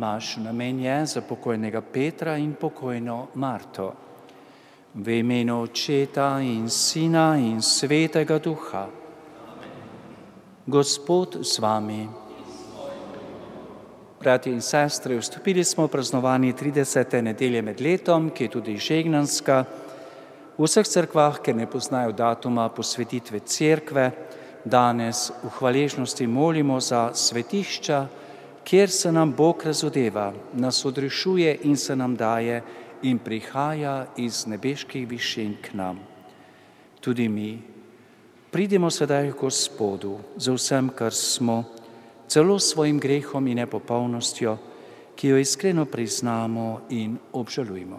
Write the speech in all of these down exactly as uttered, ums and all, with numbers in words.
maš namenjen za pokojnega Petra in pokojno Marto. V imenu Očeta in Sina in Svetega Duha. Gospod z vami. Bratje in sestre, vstopili smo v praznovanje tridesete nedelje med letom, ki je tudi žegnanska. V vseh cerkvah, ker ne poznajo datuma posvetitve cerkve, danes v hvaležnosti molimo za svetišča, kjer se nam Bog razodeva, nas odrešuje in se nam daje in prihaja iz nebeških višin k nam. Tudi mi pridimo sedaj k Gospodu za vsem, kar smo, celo svojim grehom in nepopolnostjo, ki jo iskreno priznamo in obžalujmo.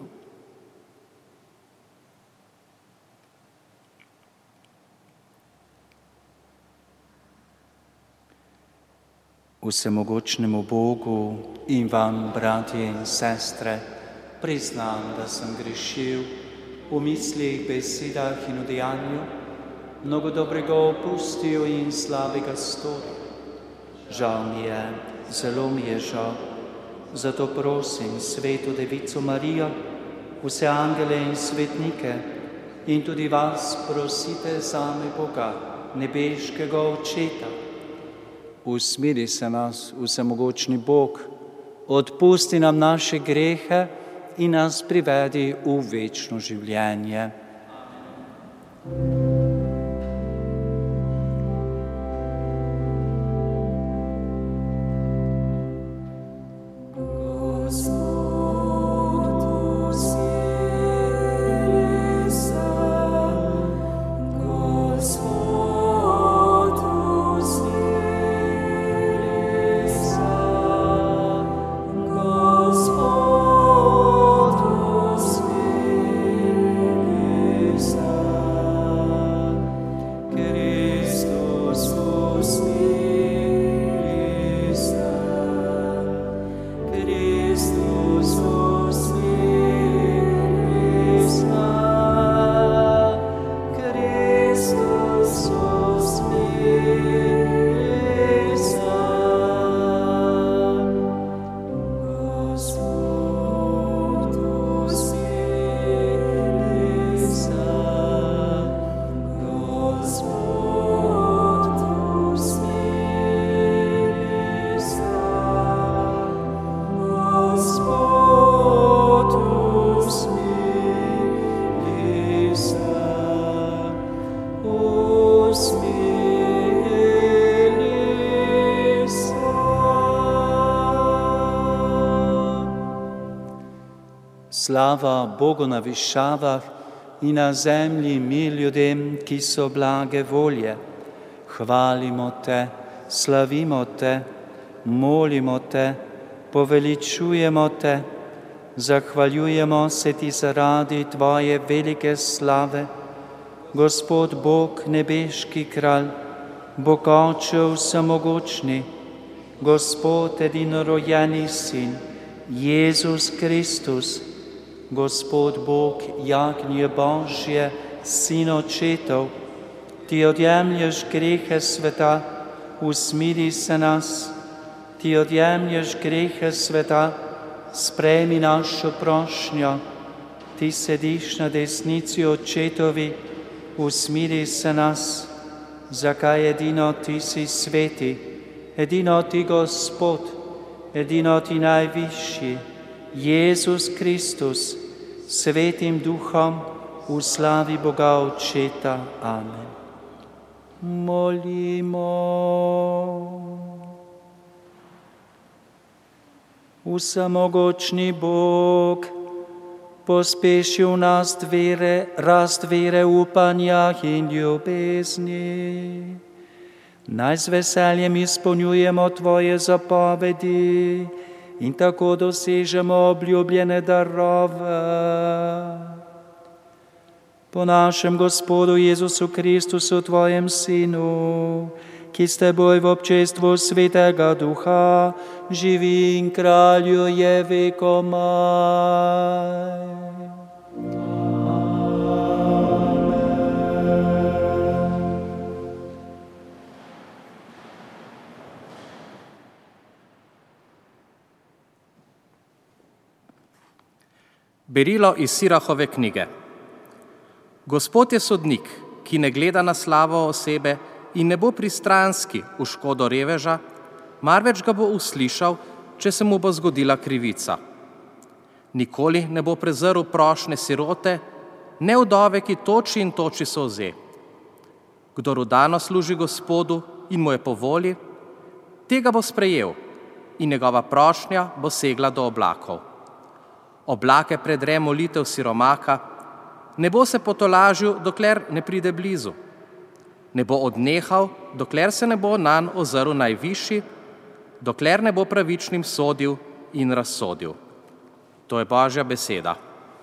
Vsemogočnemu Bogu in vam, bratje in sestre, priznam, da sem grešil v mislih, besedah in v dejanju, mnogo dobrega opustil in slabega storil. Žal mi je, zelo mi je žal, zato prosim Sveto Devico Marijo, vse angele in svetnike in tudi vas prosite zame Boga, nebeškega Očeta. Usmiri se nas, vsemogočni Bog, odpusti nam naše grehe in nas privedi v večno življenje. Slava Bogu na višavah in na zemlji mir ljudem, ki so blage volje. Hvalimo te, slavimo te, molimo te, poveličujemo te, zahvaljujemo se ti zaradi tvoje velike slave. Gospod Bog, nebeški kralj, Bog Oče vsemogočni, Gospod edinorođeni Sin, Jezus Kristus, Gospod Bog, jagnje Božje, Sin Očetov, ti odjemlješ grehe sveta, usmiri se nas, ti odjemlješ grehe sveta, sprejmi našo prošnjo, ti sediš na desnici Očetovi, usmiri se nas, zakaj edino ti si sveti, edino ti Gospod, edino ti najvišji, Jezus Kristus, Svetim Duhom, v slavi Boga Očeta. Amen. Molimo. Vsemogočni Bog, pospeši v nas vere, rast vere, upanja in ljubezni. Naj z veseljem izpolnjujemo tvoje zapovedi in tako dosežemo obljubljene darove. Po našem Gospodu Jezusu Kristusu, tvojem Sinu, ki s teboj v občestvu Svetega Duha živi in kraljuje vekomaj. Berilo iz Sirahove knjige. Gospod je sodnik, ki ne gleda na slavo osebe in ne bo pristranski v škodo reveža, marveč ga bo uslišal, če se mu bo zgodila krivica. Nikoli ne bo prezrl prošnje sirote, ne vdove, ki toči in toči solze. Kdor vdano služi Gospodu in mu je po volji, tega bo sprejel in njegova prošnja bo segla do oblakov. Oblake predre molitev siromaka, ne bo se potolažil, dokler ne pride blizu. Ne bo odnehal, dokler se ne bo nanj ozrl najvišji, dokler ne bo pravičnim sodil in razsodil. To je Božja beseda.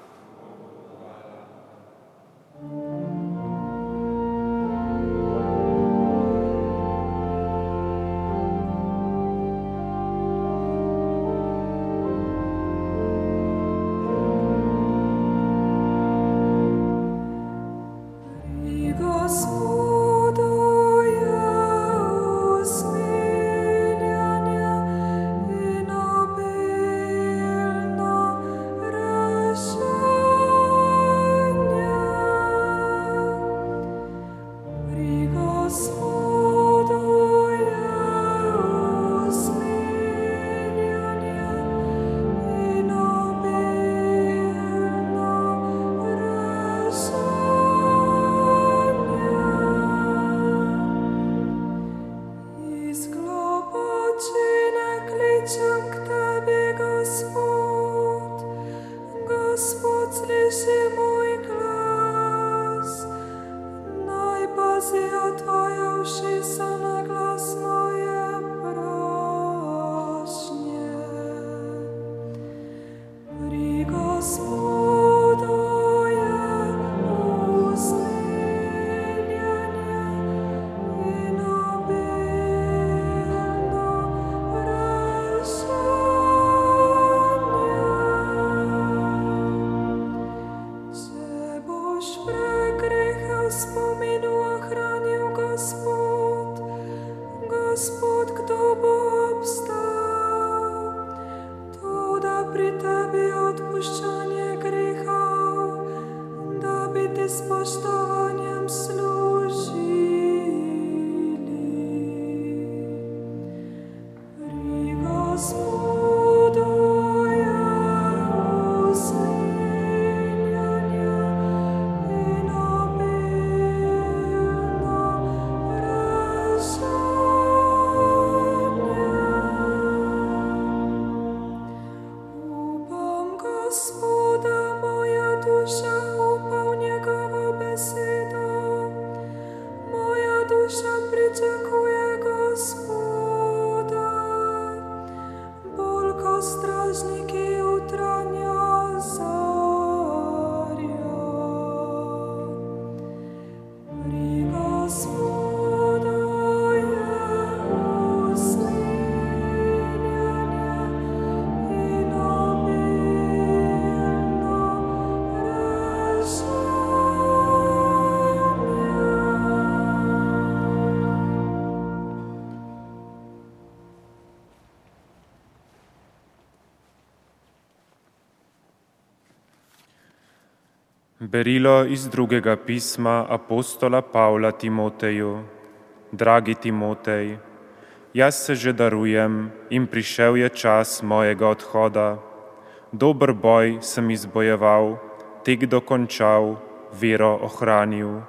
Berilo iz drugega pisma apostola Pavla Timoteju. Dragi Timotej, jaz se že darujem in prišel je čas mojega odhoda. Dober boj sem izbojeval, tek dokončal, vero ohranil.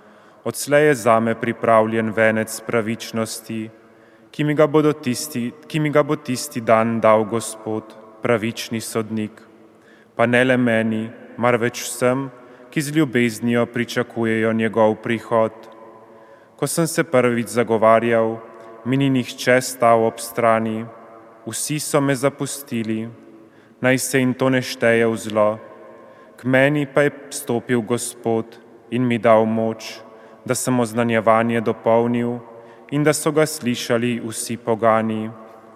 Odslej je zame pripravljen venec pravičnosti, ki mi ga bodo tisti, ki mi ga bo tisti dan dal Gospod, pravični sodnik. Pa ne le meni, marveč vsem, ki z ljubeznijo pričakujejo njegov prihod. Ko sem se prvič zagovarjal, mi ni nihče stal ob strani, vsi so me zapustili, naj se jim to ne šteje v zlo. K meni pa je stopil Gospod in mi dal moč, da sem oznanjevanje dopolnil in da so ga slišali vsi pogani.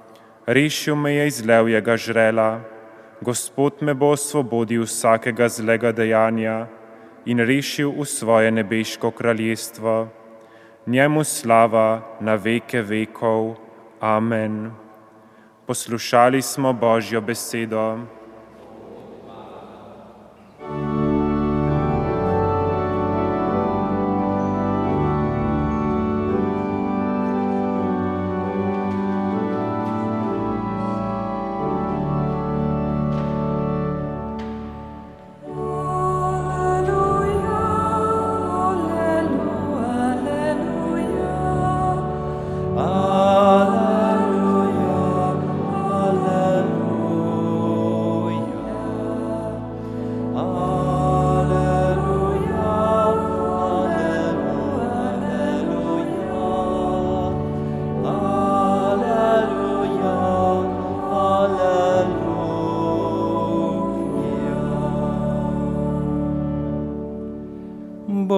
Rešil me je iz levjega žrela, Gospod me bo osvobodil vsakega zlega dejanja in rešil v svoje nebeško kraljestvo. Njemu slava na veke vekov. Amen. Poslušali smo Božjo besedo.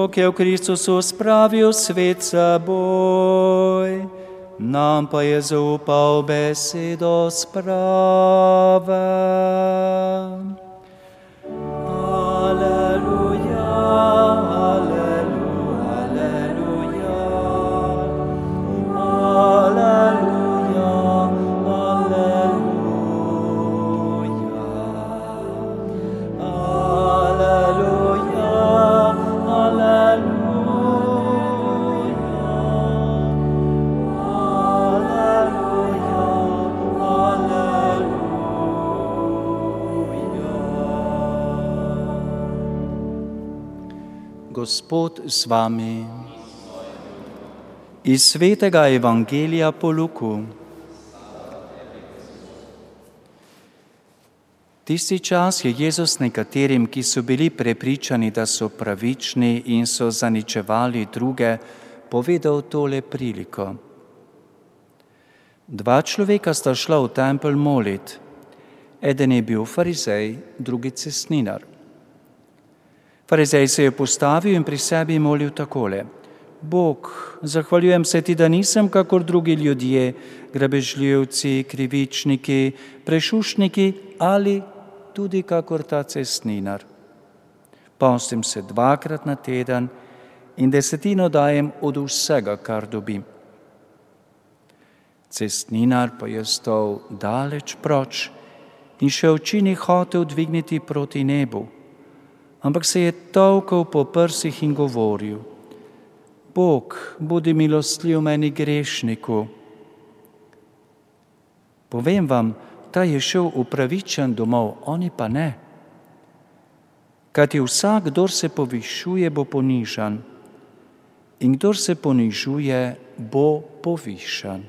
Bog je v Kristusu spravil svet seboj, nam pa je zaupal besedo sprave. Aleluja, aleluja, aleluja, aleluja, aleluja, Gospod z vami. Iz svetega Evangelija po Luku. Tisti čas je Jezus nekaterim, ki so bili prepričani, da so pravični in so zaničevali druge, povedal tole priliko. Dva človeka sta šla v tempelj molit. Eden je bil farizej, drugi cestninar. Farizej se je postavil in pri sebi molil takole: Bog, zahvaljujem se ti, da nisem kakor drugi ljudje, grabežljivci, krivičniki, prešušniki ali tudi kakor ta cestninar. Postim se dvakrat na teden in desetino dajem od vsega, kar dobim. Cestninar pa je stal daleč proč in še oči ni hotel dvigniti proti nebu, ampak se je tolkel po prsih in govoril: Bog, bodi milostljiv meni grešniku. Povem vam, ta je šel upravičen domov, oni pa ne. Kajti vsak, kdor se povišuje, bo ponižan, in kdor se ponižuje, bo povišan.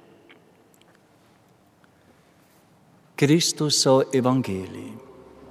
Kristusov evangelij.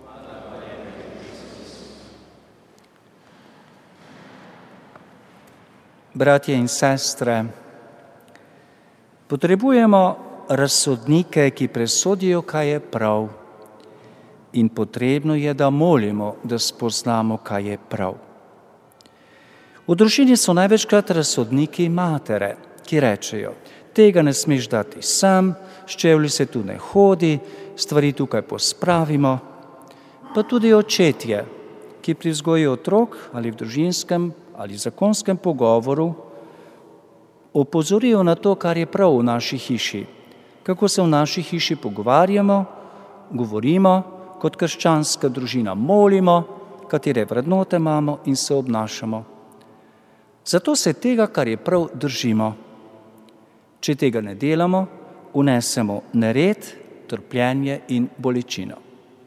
Bratje in sestre, potrebujemo razsodnike, ki presodijo, kaj je prav, in potrebno je, da molimo, da spoznamo, kaj je prav. V družini so največkrat razsodniki matere, ki rečejo: tega ne smeš dati sam, s čevlji se tu ne hodi, stvari tukaj pospravimo. Pa tudi očetje, ki pri vzgoji otrok ali v družinskem ali zakonskem pogovoru opozorijo na to, kar je prav v naši hiši, kako se v naši hiši pogovarjamo, govorimo, kot krščanska družina molimo, katere vrednote imamo in se obnašamo. Zato se tega, kar je prav, držimo. Če tega ne delamo, vnesemo nered, trpljenje in bolečino.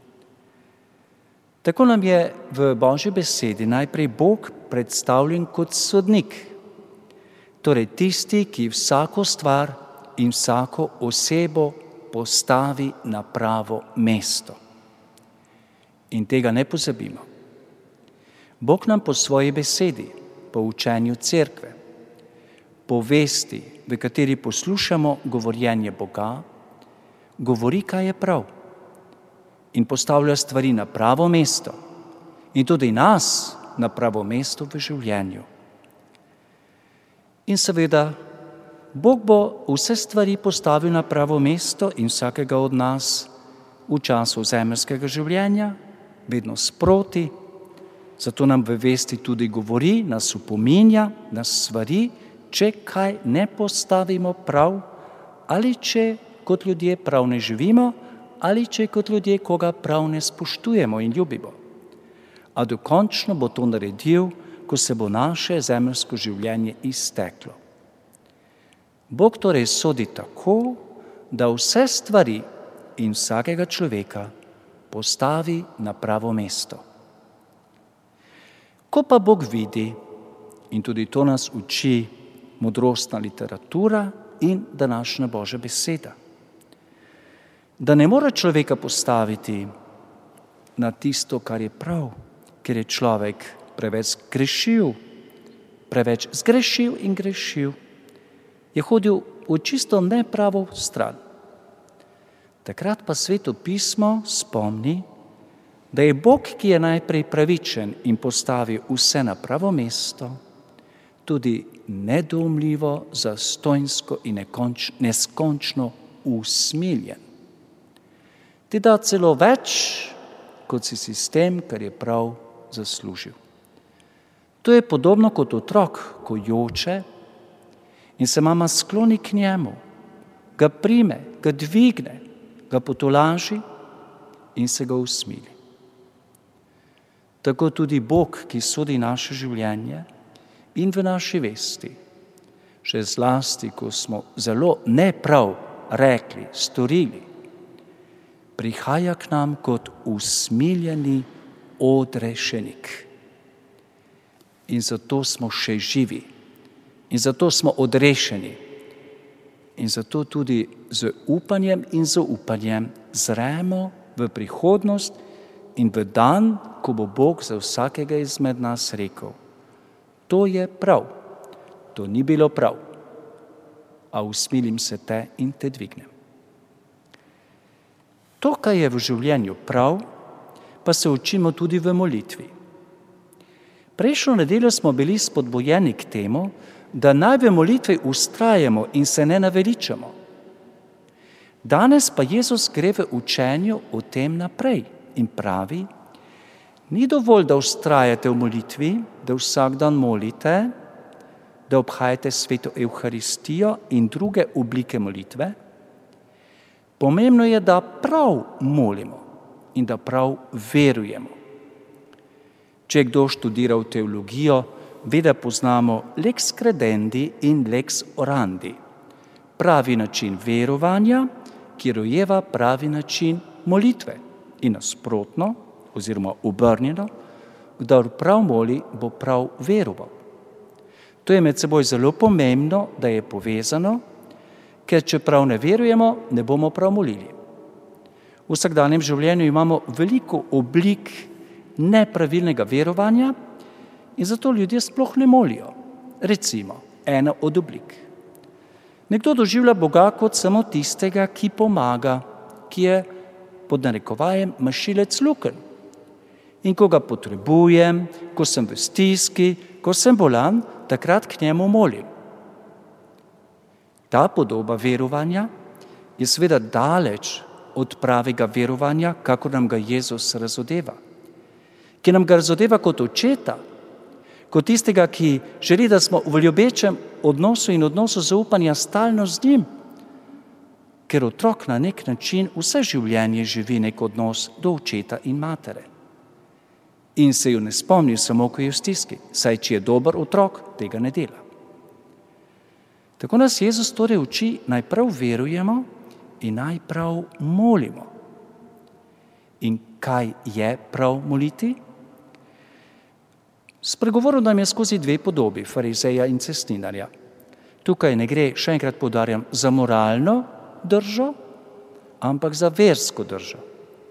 Tako nam je v Božji besedi najprej Bog predstavljen kot sodnik, torej tisti, ki vsako stvar in vsako osebo postavi na pravo mesto. In tega ne pozabimo. Bog nam po svoji besedi, po učenju cerkve, po vesti, v kateri poslušamo govorjenje Boga, govori, kaj je prav, in postavlja stvari na pravo mesto in tudi nas na pravo mesto v življenju. In seveda, Bog bo vse stvari postavil na pravo mesto in vsakega od nas v času zemeljskega življenja, vedno sproti, zato nam v vesti tudi govori, nas upominja, nas svari, če kaj ne postavimo prav, ali če kot ljudje prav ne živimo, ali če kot ljudje koga prav ne spoštujemo in ljubimo. A dokončno bo to naredil, ko se bo naše zemeljsko življenje izteklo. Bog torej sodi tako, da vse stvari in vsakega človeka postavi na pravo mesto. Ko pa Bog vidi, in tudi to nas uči modrostna literatura in današnja Božja beseda, da ne more človeka postaviti na tisto, kar je prav, ker je človek preveč grešil, preveč zgrešil in grešil, je hodil v čisto nepravo stran. Takrat pa Sveto pismo spomni, da je Bog, ki je najprej pravičen in postavi vse na pravo mesto, tudi nedoumljivo, zastonjsko in nekonč, neskončno usmiljen. Ti da celo več, kot si sistem, kar je prav zaslužil. To je podobno kot otrok, ko joče in se mama skloni k njemu, ga prime, ga dvigne, ga potolaži in se ga usmili. Tako tudi Bog, ki sodi naše življenje in v naši vesti, še zlasti, ko smo zelo neprav rekli, storili, prihaja k nam kot usmiljeni odrešenik. In zato smo še živi. In zato smo odrešeni. In zato tudi z upanjem in zaupanjem zremo v prihodnost in v dan, ko bo Bog za vsakega izmed nas rekel: to je prav, to ni bilo prav, a usmilim se te in te dvignem. To, kar je v življenju prav, pa se učimo tudi v molitvi. Prejšnjo nedeljo smo bili spodbujeni k temu, da naj v molitvi ustrajamo in se ne naveličamo. Danes pa Jezus gre v učenju o tem naprej in pravi: ni dovolj, da ustrajate v molitvi, da vsak dan molite, da obhajate sveto Evharistijo in druge oblike molitve. Pomembno je, da prav molimo in da prav verujemo. Če je kdo študiral teologijo, ve, da poznamo lex credendi in lex orandi. Pravi način verovanja, ki rojeva pravi način molitve. In nasprotno, oziroma obrnjeno, kdor prav moli, bo prav veroval. To je med seboj zelo pomembno, da je povezano, ker če prav ne verujemo, ne bomo prav molili. V vsakdanjem življenju imamo veliko oblik nepravilnega verovanja in zato ljudje sploh ne molijo. Recimo, ena od oblik. Nekdo doživlja Boga kot samo tistega, ki pomaga, ki je pod narekovajem mašilec lukenj. In ko ga potrebujem, ko sem v stiski, ko sem bolan, takrat k njemu molim. Ta podoba verovanja je seveda daleč od pravega verovanja, kako nam ga Jezus razodeva. Ki nam ga razodeva kot očeta, kot tistega, ki želi, da smo v ljubečem odnosu in odnosu zaupanja stalno z njim, ker otrok na nek način vse življenje živi nek odnos do očeta in matere. In se jo ne spomni samo, ko je v stiski, saj če je dober otrok, tega ne dela. Tako nas Jezus torej uči, naj prav verujemo in naj prav molimo. In kaj je prav moliti? Spregovoril nam je skozi dve podobi, farizeja in cestninarja. Tukaj ne gre, še enkrat poudarjam, za moralno držo, ampak za versko držo.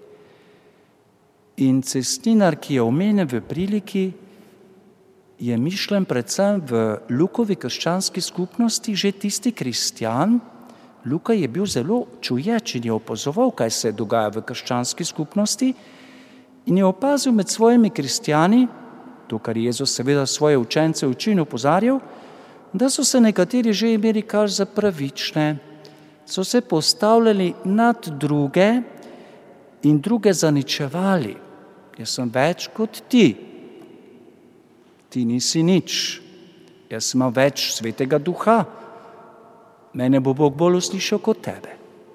In cestninar, ki je omenjen v priliki, je mišljen predvsem v Lukovi krščanski skupnosti že tisti kristjan. Luka je bil zelo čuječ in je opazoval, kaj se dogaja v krščanski skupnosti in je opazil med svojimi kristjani, to, kar Jezus seveda svoje učence uči in opozarjal, da so se nekateri že imeli kar za pravične, so se postavljali nad druge in druge zaničevali. Jaz sem več kot ti. Ti nisi nič, jaz imam več svetega duha, mene bo Bog bolj uslišal kot tebe.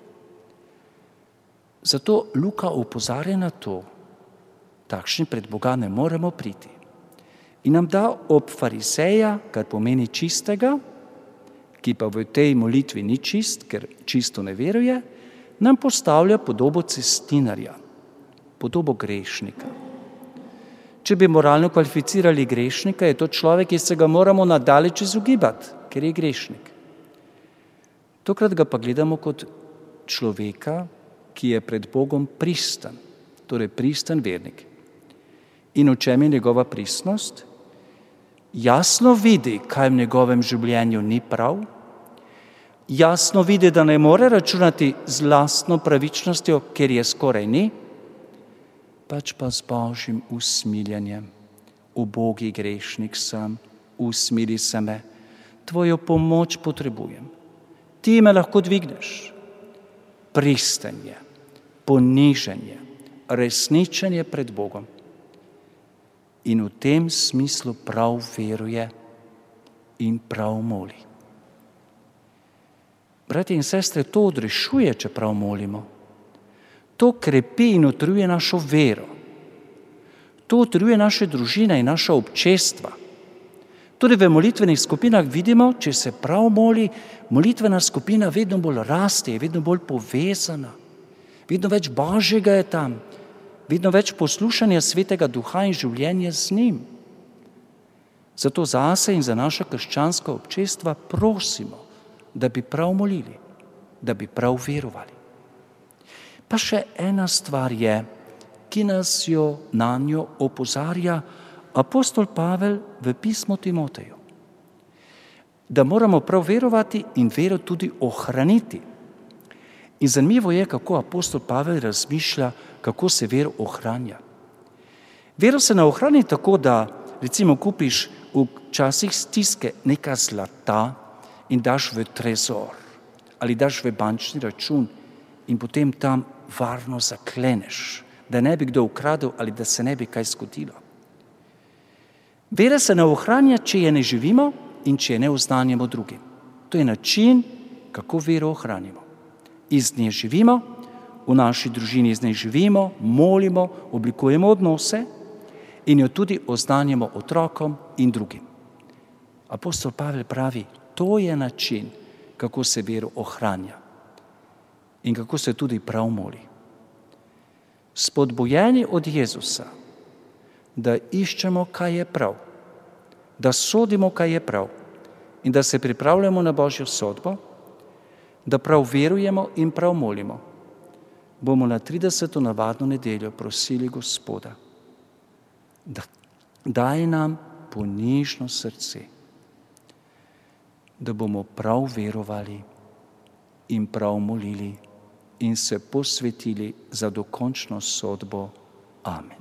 Zato Luka opozarja na to, takšni pred Boga ne moremo priti. In nam da ob farizeja, kar pomeni čistega, ki pa v tej molitvi ni čist, ker čisto ne veruje, nam postavlja podobo cestninarja, podobo grešnika. Če bi moralno kvalificirali grešnika, je to človek, ki se ga moramo nadaleč izogibati, ker je grešnik. Tokrat ga pa gledamo kot človeka, ki je pred Bogom pristan, torej pristan vernik. In v čem je njegova pristnost? Jasno vidi, kaj v njegovem življenju ni prav, jasno vidi, da ne more računati z lastno pravičnostjo, ker je skoraj ni, pač pa z Božjim usmiljenjem. Ubogi grešnik sem, usmili se me, tvojo pomoč potrebujem. Ti me lahko dvigneš. Pristanje, poniženje, resničenje pred Bogom. In v tem smislu prav veruje in prav moli. Bratje in sestre, to odrešuje, če prav molimo. To krepi in utrjuje našo vero. To utrjuje naše družine in naša občestva. Tudi v molitvenih skupinah vidimo, če se prav moli, molitvena skupina vedno bolj raste, je vedno bolj povezana. Vedno več Božjega je tam, vedno več poslušanja Svetega Duha in življenja z njim. Zato zase in za naša krščanska občestva prosimo, da bi prav molili, da bi prav verovali. Pa še ena stvar je, ki nas jo na njo opozarja apostol Pavel v pismu Timoteju. Da moramo prav verovati in vero tudi ohraniti. In zanimivo je, kako apostol Pavel razmišlja, kako se vero ohranja. Vero se ne ohrani tako, da recimo kupiš v časih stiske nekaj zlata in daš v trezor ali daš v bančni račun in potem tam varno zakleneš, da ne bi kdo ukradel ali da se ne bi kaj zgodilo. Vera se ne ohranja, če je ne živimo in če je ne oznanjamo drugim. To je način, kako vero ohranimo. Iz nje živimo, v naši družini iz nje živimo, molimo, oblikujemo odnose in jo tudi oznanjamo otrokom in drugim. Apostol Pavel pravi, to je način, kako se vero ohranja in kako se tudi prav moli. Spodbujeni od Jezusa, da iščemo, kaj je prav, da sodimo, kaj je prav in da se pripravljamo na Božjo sodbo, da prav verujemo in prav molimo, bomo na trideseto navadno nedeljo prosili Gospoda, da daje nam ponižno srce, da bomo prav verovali in prav molili in se posvetili za dokončno sodbo. Amen.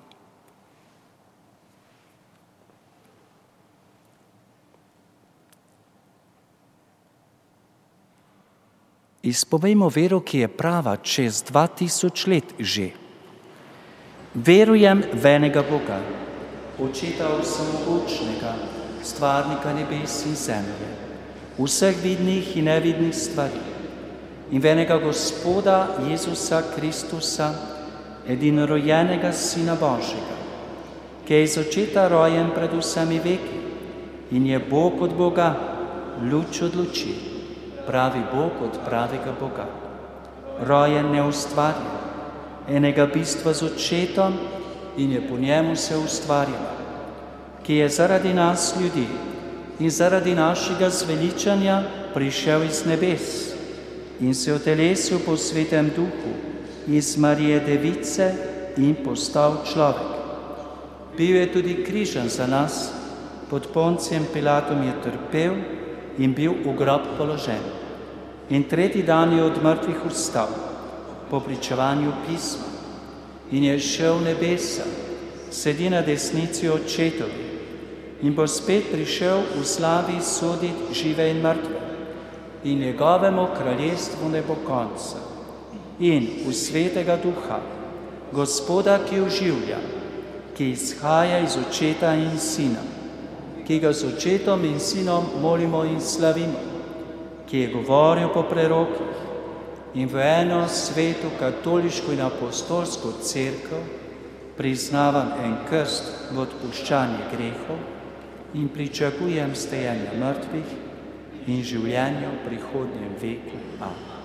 Izpovejmo vero, ki je prava čez dva tisoč let že. Verujem v enega Boga, Očeta vsemogočnega, stvarnika nebes in zemlje, vseh vidnih in nevidnih stvari, in v enega Gospoda Jezusa Kristusa, edinorojenega Sina Božjega, ki je iz očeta rojen pred vsemi veki in je Bog od Boga, luč od luči, pravi Bog od pravega Boga, rojen neustvarjen, enega bistva z očetom in je po njemu se ustvarjeno, ki je zaradi nas ljudi in zaradi našega zveličanja prišel iz nebes in se otelesil po Svetem Duhu iz Marije Device in postal človek. Bil je tudi križan za nas, pod Poncijem Pilatom je trpel in bil v grob položen. In tretji dan je od mrtvih vstal, po pričevanju pisma, in je šel v nebesa, sedi na desnici očetovi in bo spet prišel v slavi soditi žive in mrtve. In njegovemu kraljestvu ne bo konca. In v Svetega Duha, Gospoda, ki oživlja, ki izhaja iz očeta in sina, ki ga z očetom in sinom molimo in slavimo, ki je govoril po prerokih in v eno sveto katoliško in apostolsko cerkev priznavam en krst v odpuščanje grehov in pričakujem stajenja mrtvih in življenja v prihodnjem veku. Amen.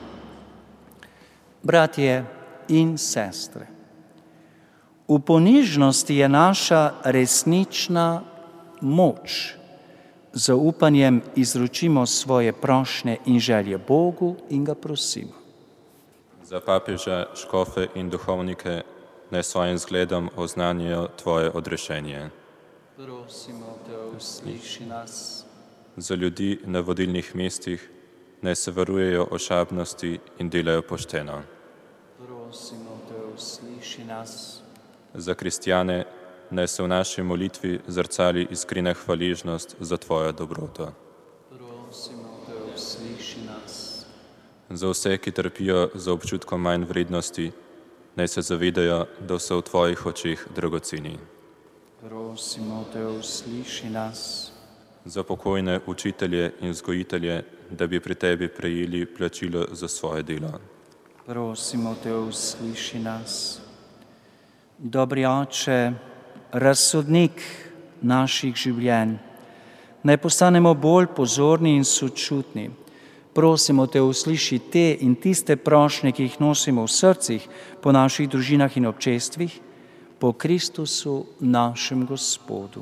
Bratje in sestre, v ponižnosti je naša resnična moč. Z upanjem izročimo svoje prošnje in želje Bogu in ga prosimo. Za papeža, škofe in duhovnike naj svojim zgledom oznanijo tvoje odrešenje. Prosimo te, usliši nas. Za ljudi na vodilnih mestih naj se varujejo ošabnosti in delajo pošteno. Prosimo te, usliši nas. Za kristjane naj se v naši molitvi zrcali iskrena hvaležnost za tvojo dobroto. Prosimo te, usliši nas. Za vse, ki trpijo za občutkom manj vrednosti, naj se zavedajo, da so v tvojih očeh dragoceni. Prosimo te, usliši nas. Za pokojne učitelje in vzgojitelje, da bi pri tebi prejeli plačilo za svoje delo. Prosimo te, usliši nas. Dobri Oče, razsodnik naših življenj, naj postanemo bolj pozorni in sočutni. Prosimo te, usliši te in tiste prošnje, ki jih nosimo v srcih, po naših družinah in občestvih, po Kristusu našem Gospodu.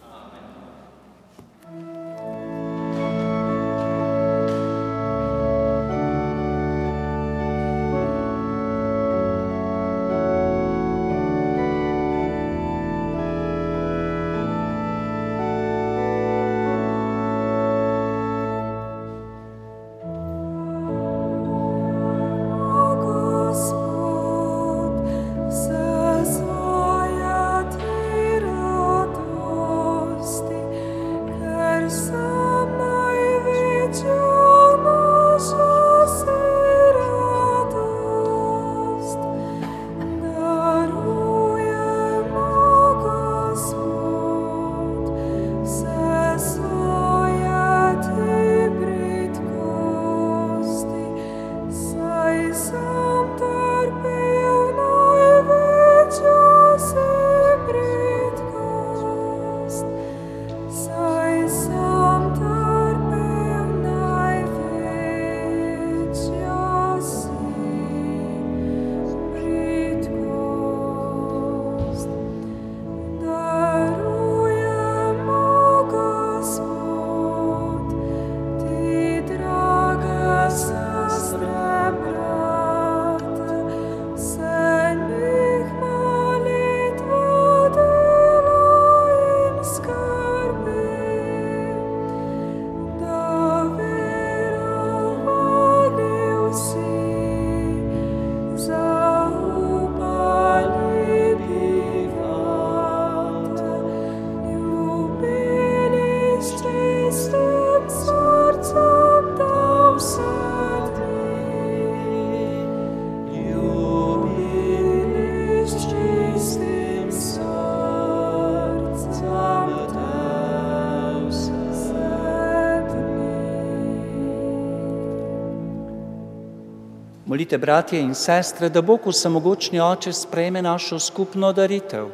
Molite, bratje in sestre, da Bog vsemogočni Oče sprejme našo skupno daritev.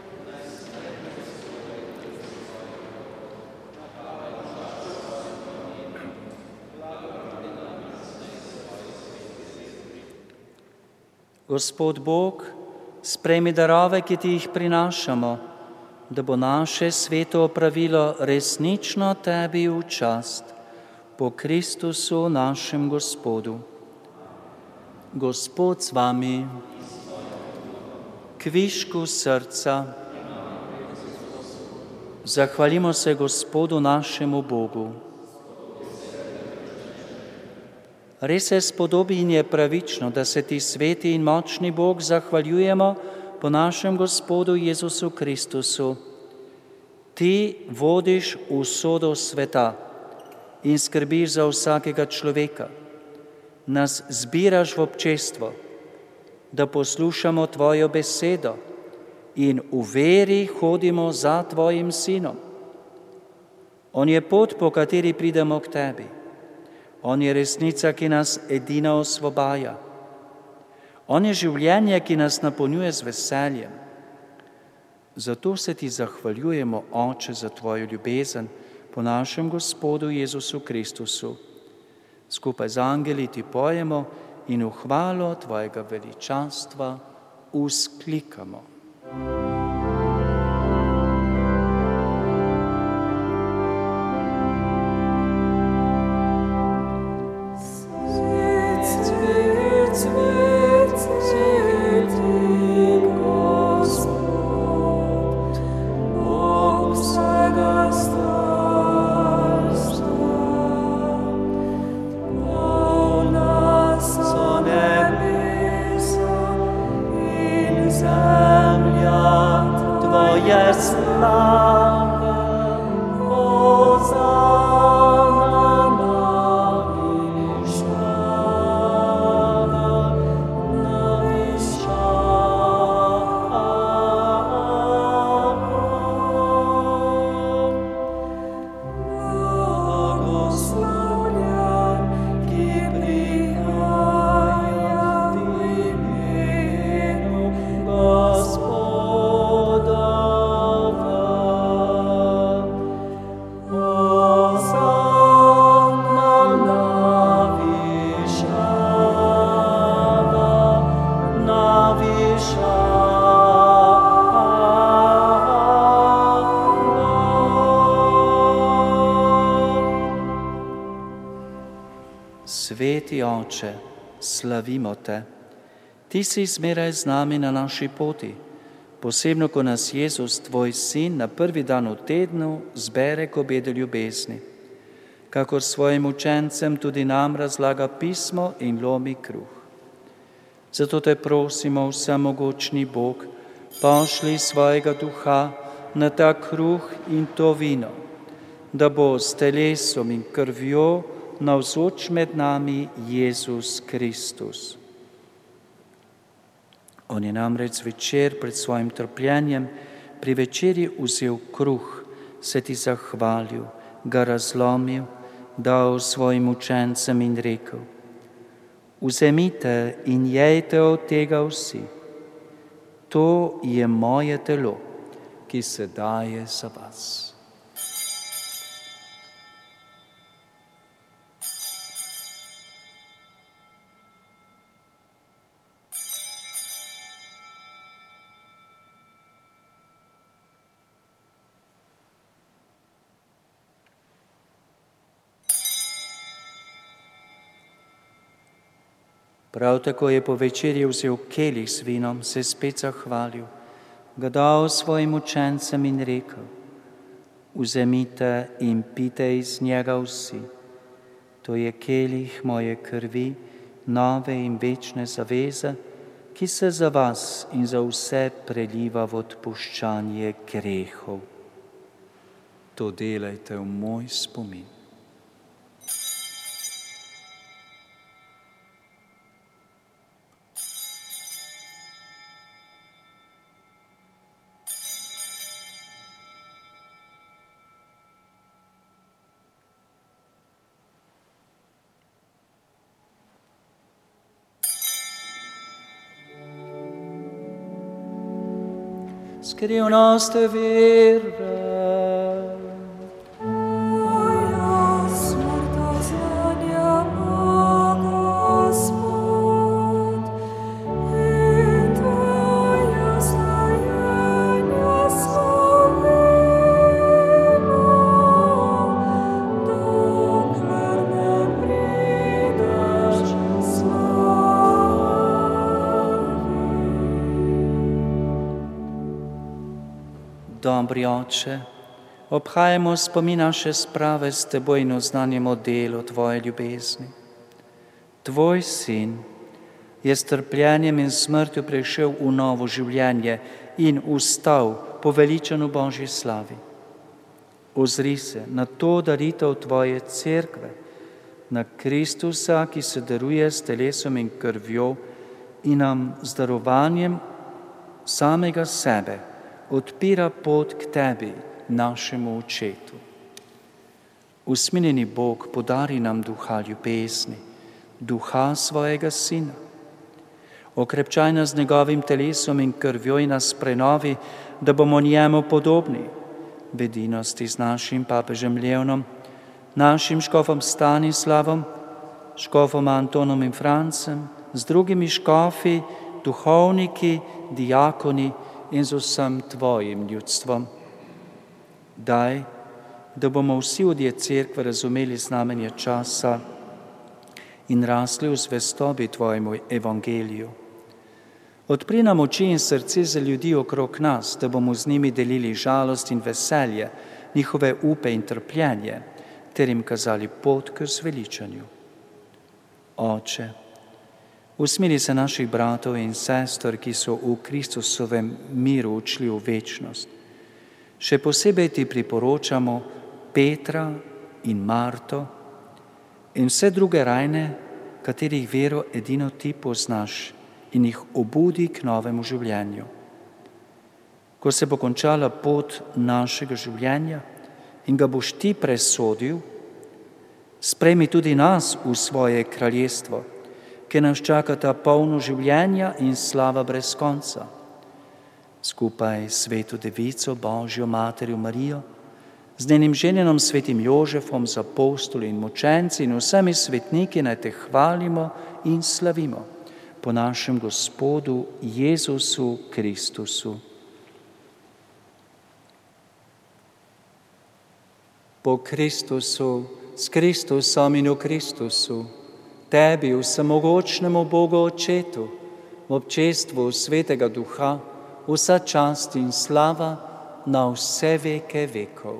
Gospod Bog, sprejmi darove, ki ti jih prinašamo, da bo naše sveto opravilo resnično tebi v čast, po Kristusu našem Gospodu. Gospod z vami, kvišku srca, zahvalimo se Gospodu našemu Bogu. Res se spodobi in je pravično, da se ti sveti in močni Bog zahvaljujemo po našem Gospodu Jezusu Kristusu. Ti vodiš usodo sveta in skrbiš za vsakega človeka. Nas zbiraš v občestvo, da poslušamo tvojo besedo in v veri hodimo za tvojim sinom. On je pot, po kateri pridemo k tebi. On je resnica, ki nas edina osvobaja. On je življenje, ki nas napolnjuje z veseljem. Zato se ti zahvaljujemo, Oče, za tvojo ljubezen po našem Gospodu Jezusu Kristusu. Skupaj z angeli ti pojemo in v hvalo tvojega veličanstva vzklikamo. Zemlja sveti Oče, slavimo te. Ti si zmeraj z nami na naši poti, posebno, ko nas Jezus, tvoj sin, na prvi dan v tednu zbere k obedu ljubezni, kakor svojim učencem tudi nam razlaga pismo in lomi kruh. Zato te prosimo, vsemogočni Bog, pošlji svojega duha na ta kruh in to vino, da bo s telesom in krvjo navzoč med nami Jezus Kristus. On je namreč zvečer pred svojim trpljenjem pri večerji vzel kruh, se ti zahvalil, ga razlomil, dal svojim učencem in rekel: Vzemite in jejte od tega vsi. To je moje telo, ki se daje za vas. Prav tako je po večerji vzel kelih s vinom, se spet zahvalil, ga dal svojim učencem in rekel: Vzemite in pite iz njega vsi. To je kelih moje krvi, nove in večne zaveze, ki se za vas in za vse preliva v odpuščanje grehov. To delajte v moj spomin. Skrivnost vere. Moja smrta znanja ma Gospod, in tvoja stajenja slavimo, dokler ne prideš Dobri Oče, obhajamo spomin naše sprave s Teboj in oznanjamo delo Tvoje ljubezni. Tvoj sin je s trpljenjem in smrtjo prišel v novo življenje in vstal poveličan v Božji slavi. Ozri se na to daritev Tvoje cerkve, na Kristusa, ki se daruje s telesom in krvjo in nam z darovanjem samega sebe odpira pot k Tebi, našemu Očetu. Usmiljeni Bog, podari nam duha ljubezni, duha svojega Sina. Okrepčaj nas z njegovim telesom in krvjo in nas prenovi, da bomo njemu podobni. V edinosti z našim papežem Leonom, našim škofom Stanislavom, škofom Antonom in Francem, z drugimi škofi, duhovniki, diakoni in z vsem Tvojim ljudstvom. Daj, da bomo vsi odje cerkve razumeli znamenje časa in rasli v zvestobi Tvojemu evangeliju. Odpri nam oči in srce za ljudi okrog nas, da bomo z njimi delili žalost in veselje, njihove upe in trpljenje, ter jim kazali pot k zveličanju. Oče, usmili se naših bratov in sester, ki so v Kristusovem miru odšli v večnost. Še posebej ti priporočamo Petra in Marto in vse druge rajne, katerih vero edino ti poznaš in jih obudi k novemu življenju. Ko se bo končala pot našega življenja in ga boš ti presodil, sprejmi tudi nas v svoje kraljestvo, ki nas čakata polno življenja in slava brez konca. Skupaj s sveto devico, Božjo materjo Marijo, z njenim ženjenom svetim Jožefom, z apostoli in mučenci in vsemi svetniki naj te hvalimo in slavimo po našem Gospodu Jezusu Kristusu. Po Kristusu, s Kristusom in v Kristusu, Tebi, vsemogočnemu Bogu Očetu, v občestvu Svetega Duha, vsa čast in slava na vse veke vekov.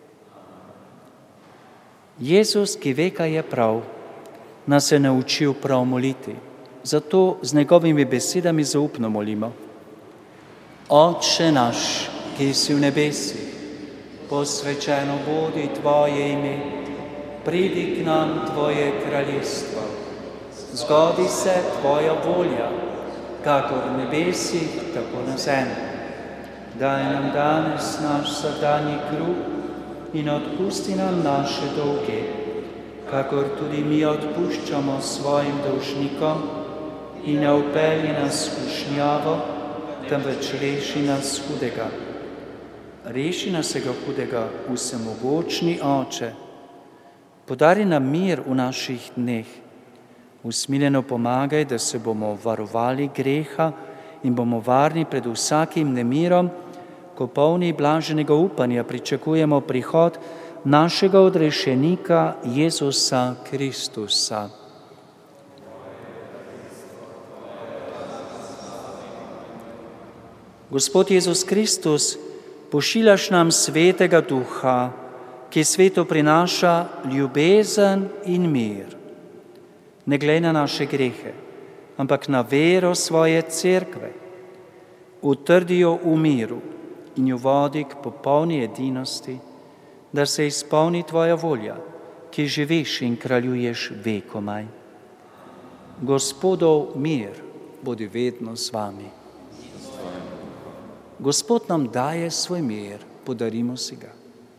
Jezus, ki ve, kaj je prav, nas je naučil prav moliti. Zato z njegovimi besedami zaupno molimo. Oče naš, ki si v nebesih, posvečeno bodi Tvoje ime, pridi k nam Tvoje kraljestvo. Zgodi se Tvoja volja, kakor v nebesih, tako na zemlji. Daj nam danes naš vsakdanji kruh in odpusti nam naše dolge, kakor tudi mi odpuščamo svojim dolžnikom, in ne vpelji nas v skušnjavo, temveč reši nas hudega. Reši nas vsega hudega, vsemogočni Oče. Podari nam mir v naših dneh. Usmiljeno pomagaj, da se bomo varovali greha in bomo varni pred vsakim nemirom, ko polni blaženega upanja pričakujemo prihod našega odrešenika Jezusa Kristusa. Gospod Jezus Kristus, pošiljaš nam Svetega Duha, ki svetu prinaša ljubezen in mir. Ne glej na naše grehe, ampak na vero svoje cerkve. Utrdi jo v miru in jo vodi k popolni edinosti, da se izpolni Tvoja volja, ki živiš in kraljuješ vekomaj. Gospodov mir bodi vedno z vami. Gospod nam daje svoj mir, podarimo si ga.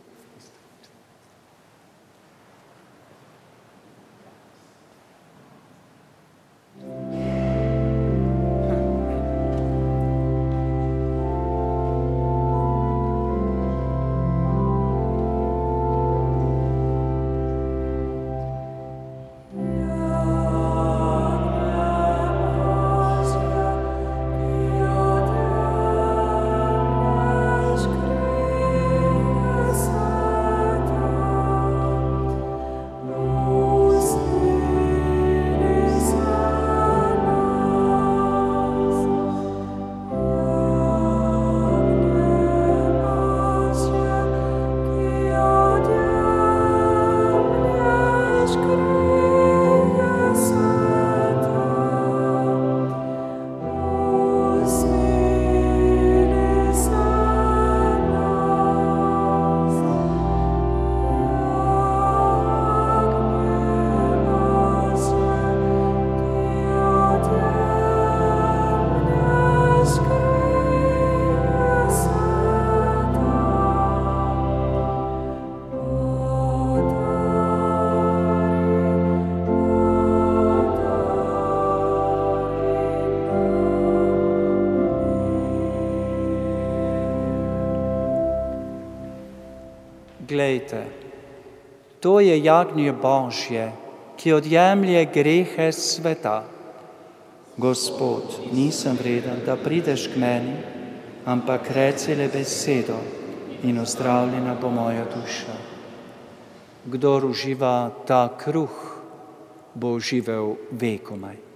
Glejte, to je jagnje Božje, ki odjemlje grehe sveta. Gospod, nisem vreden, da prideš k meni, ampak reci le besedo in ozdravljena bo moja duša. Kdor uživa ta kruh, bo živel vekomaj.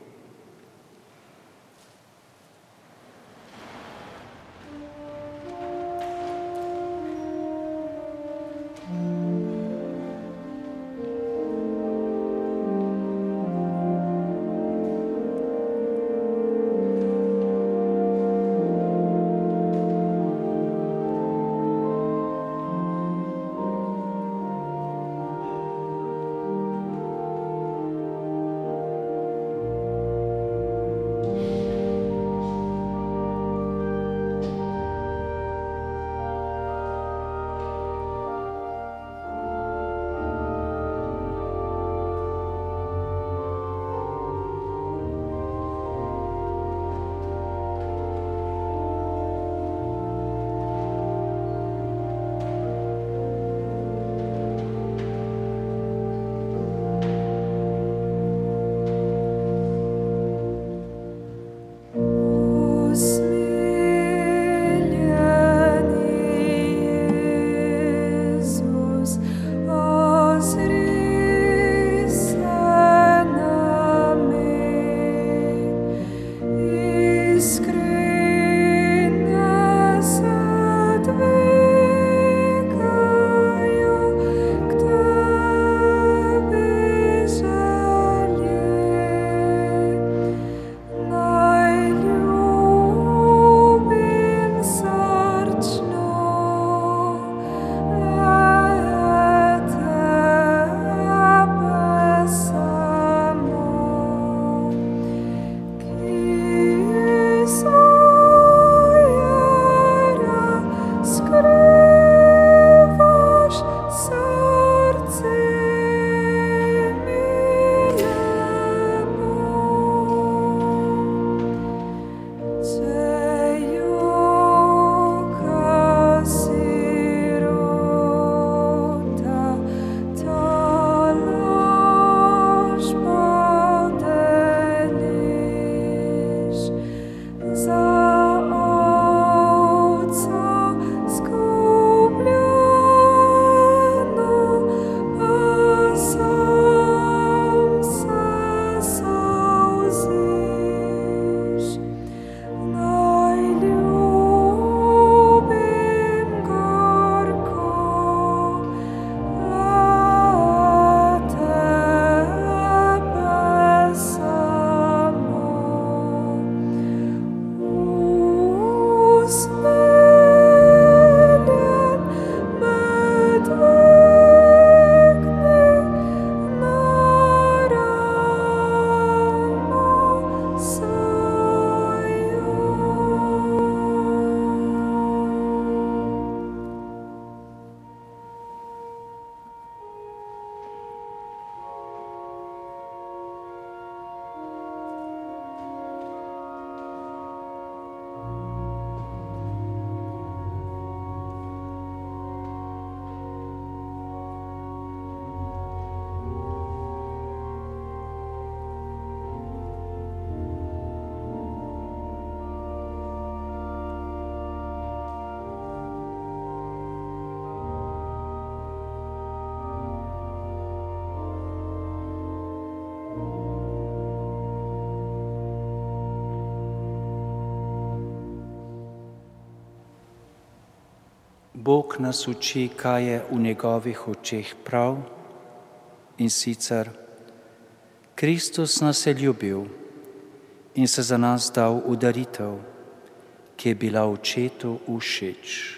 Bog nas uči, kaj je v njegovih očeh prav, in sicer Kristus nas je ljubil in se za nas dal v daritev, ki je bila očetu všeč.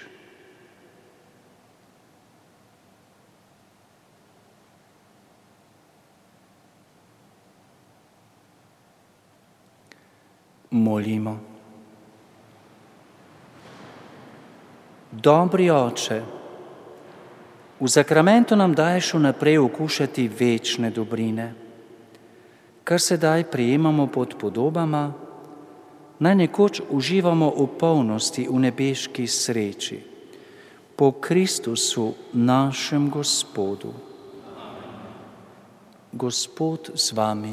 Molimo. Dobri Oče, v sakramentu nam daješ vnaprej okušati večne dobrine, kar sedaj prejemamo pod podobama, naj nekoč uživamo v polnosti v nebeški sreči, po Kristusu našem Gospodu. Gospod z vami.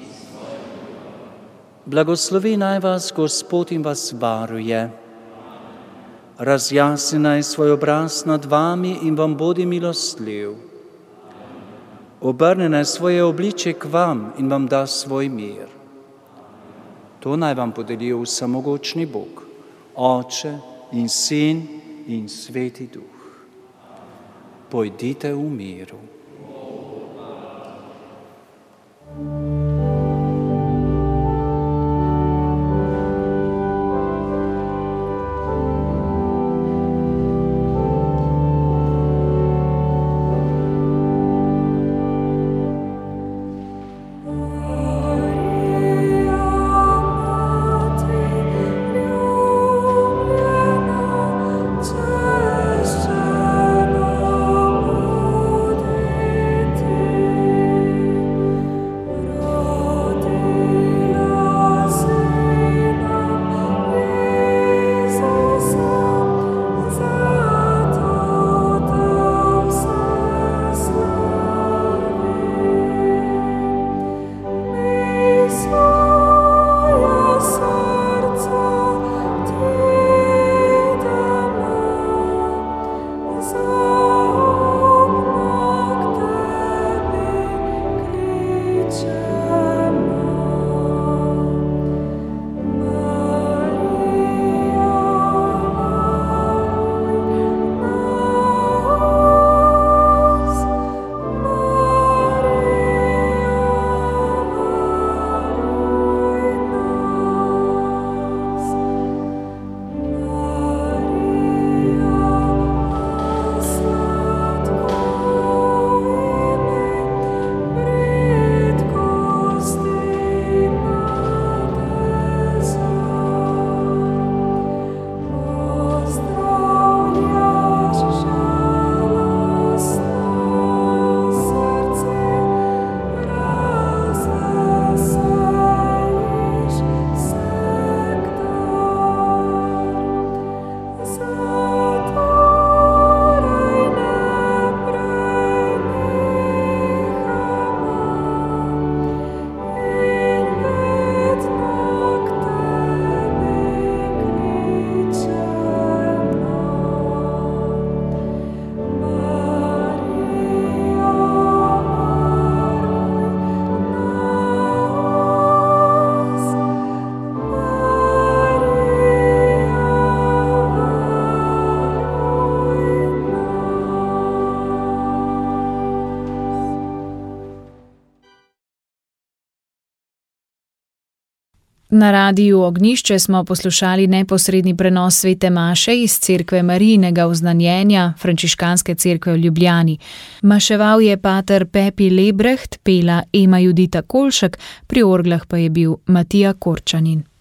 Blagoslovi naj vas Gospod in vas varuje. Razjasni naj svoj obraz nad vami in vam bodi milostljiv. Obrne naj svoje obličje k vam in vam da svoj mir. To naj vam podeli vsemogočni Bog, Oče in Sin in Sveti Duh. Pojdite v miru. Na Radiu Ognjišče smo poslušali neposredni prenos svete maše iz Cerkve Marijinega oznanjenja Frančiškanske cerkve v Ljubljani. Maševal je pater Pepi Lebreht, pela Ema Judita Kolšek, pri orglah pa je bil Matija Korčanin.